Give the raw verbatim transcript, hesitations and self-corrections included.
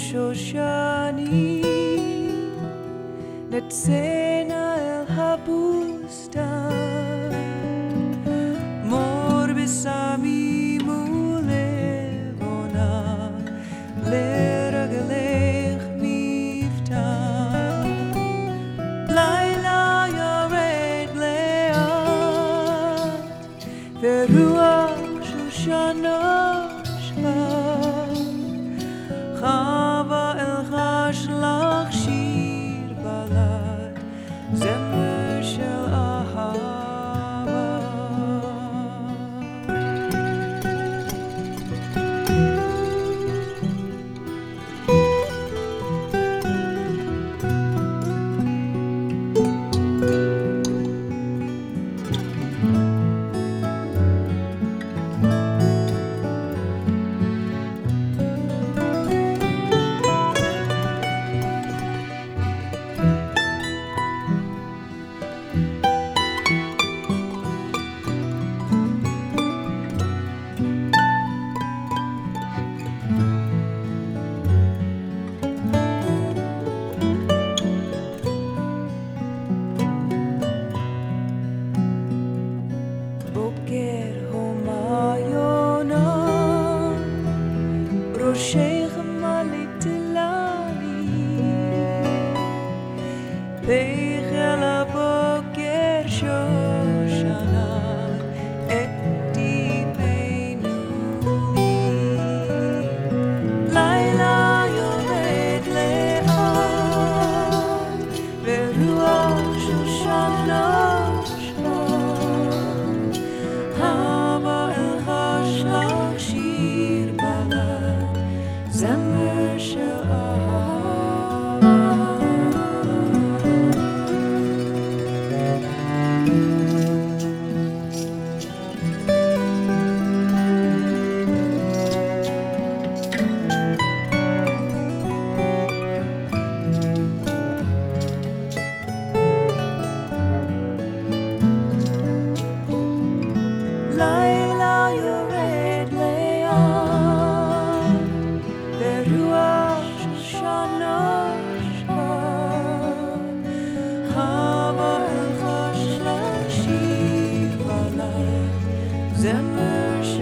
Shoshani Netsena el habustan Mor bisami mulevona Leragelech miftan Laila yored leat Veruach Shoshanoshka Chava el chashlach shir balad Zemer shel ahava Boker homayona Roshech malitilali Peichel boker Shoshana Eti peinuli Laila yored le'at Veruach Shoshana Zemer shel Laila yored le'at Veruach Shoshanoshka Chava el chashlach shir balad Zemer